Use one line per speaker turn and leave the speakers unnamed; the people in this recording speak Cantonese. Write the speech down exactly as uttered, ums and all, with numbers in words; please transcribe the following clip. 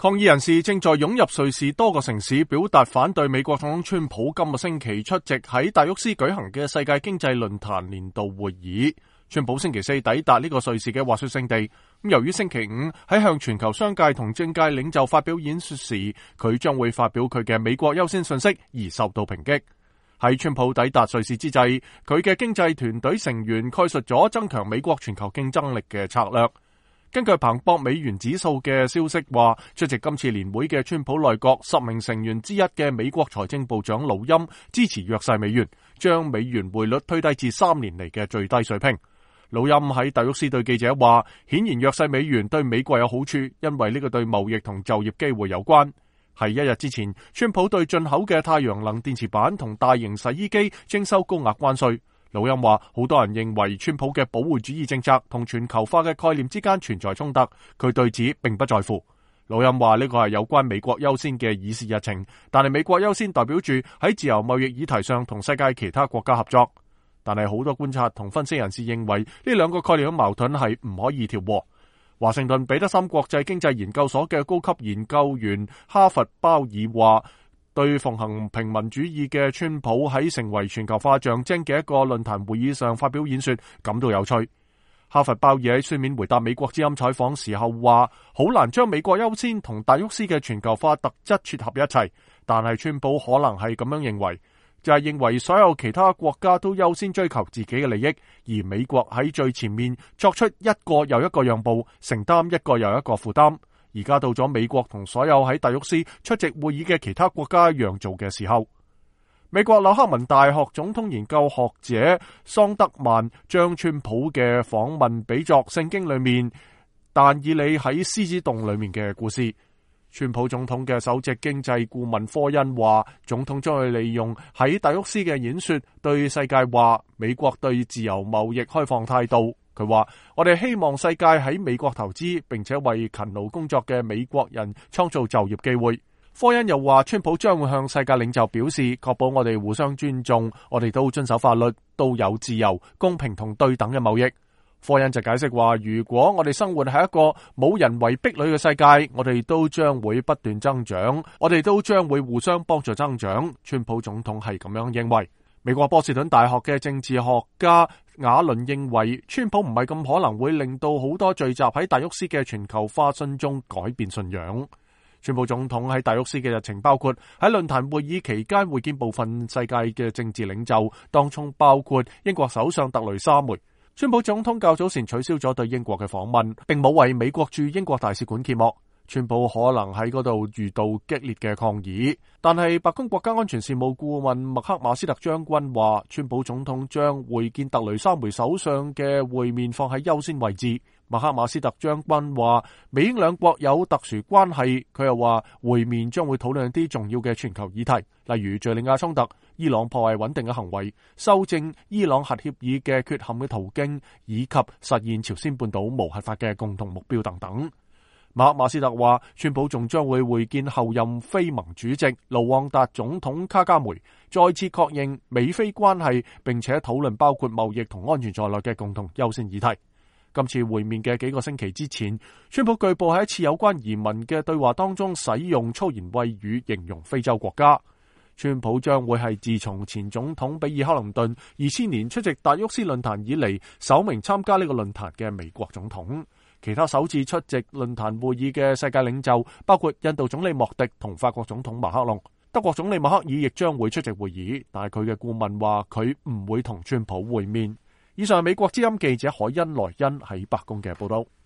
抗議人士正在湧入瑞士多個城市，表達反對美國總統川普今個星期出席喺達沃斯舉行嘅世界經濟論壇年度會議。川普星期四抵達呢個瑞士嘅滑雪勝地，咁由於星期五喺向全球商界同政界領袖發表演說時，佢將會發表佢嘅美國優先信息而受到抨擊。喺川普抵達瑞士之際，佢嘅經濟團隊成員概述咗增強美國全球競爭力嘅策略。根據彭博美元指數嘅消息話，出席今次年會嘅川普內閣十名成員之一嘅美國財政部長魯欽支持弱勢美元，將美元匯率推低至三年嚟嘅最低水平。魯欽喺達沃斯對記者話，顯然弱勢美元對美國有好處，因為呢個對貿易同就業機會有關。喺一日之前，川普對進口嘅太陽能電池板同大型洗衣機徵收高額關稅。魯欽話，好多人認為川普嘅保護主義政策同全球化嘅概念之間存在衝突，佢對此並不在乎。魯欽話呢個係有關美國優先嘅議事日程，但係美國優先代表住喺自由貿易議題上同世界其他國家合作。但係好多觀察同分析人士認為呢兩個概念嘅矛盾係唔可以調和。華盛頓彼得森國際經濟研究所嘅高級研究員哈佛鮑爾話，對奉行平民主義嘅川普喺成為全球化象徵嘅一個論壇會議上發表演說感到有趣。哈佛鮑爾喺書面回答美國之音採訪時候話，好難將美國優先同達沃斯嘅全球化特質撮合一齊，但係川普可能係咁樣認為，就係、是、認為所有其他國家都優先追求自己嘅利益，而美國喺最前面作出一個又一個讓步，承擔一個又一個負擔。而家到咗美國同所有喺達沃斯出席會議嘅其他國家讓做嘅時候。美國紐克文大學總統研究學者桑德曼將川普嘅訪問比作聖經裏面但以理喺獅子洞裏面嘅故事。川普總統嘅首席經濟顧問科恩話，總統將會利用喺達沃斯嘅演說對世界話美國對自由貿易開放態度。佢話，我哋希望世界喺美國投資，並且為勤勞工作嘅美國人創造就業機會。科恩又話，川普將會向世界領袖表示，確保我哋互相尊重，我哋都遵守法律，都有自由、公平同對等嘅貿易。科恩就解釋話，如果我哋生活喺一個冇人為壁壘嘅世界，我哋都將會不斷增長，我哋都將會互相幫助增長。川普總統係咁樣認為。美國波士頓大學嘅政治學家亞倫認為，川普唔係咁可能會令到好多聚集喺達沃斯嘅全球化信眾改變信仰。川普總統喺達沃斯嘅日程包括喺論壇會議期間會見部分世界嘅政治領袖，當中包括英國首相特雷莎梅。川普總統較早前取消咗對英國嘅訪問，並冇為美國駐英國大使館揭幕。川普可能喺嗰度遇到激烈嘅抗議，但係白宮國家安全事務顧問麥克馬斯特將軍話，川普總統將會見特雷莎梅首相嘅會面放喺優先位置。麥克馬斯特將軍話，美英兩國有特殊關係。佢又話，會面將會討論一啲重要嘅全球議題，例如敘利亞衝突、伊朗破壞穩定嘅行為、修正伊朗核協議嘅缺陷嘅途徑，以及實現朝鮮半島無核化嘅共同目標等等。馬克馬斯特話，川普仲將會會見後任非盟主席盧旺達總統卡加梅，再次確認美非關係，並且討論包括貿易同安全在內嘅共同優先議題。今次會面嘅幾個星期之前，川普據報喺一次有關移民嘅對話當中使用粗言穢語形容非洲國家。川普將會係自從前總統比爾克林頓二千年出席達沃斯論壇以嚟首名參加呢個論壇嘅美國總統。其他首次出席論壇會議嘅世界領袖包括印度總理莫迪同法國總統馬克龍。德國總理默克爾亦將會出席會議，但係佢嘅顧問話佢唔會同川普會面。以上係美國之音記者海恩萊恩喺白宮嘅報道。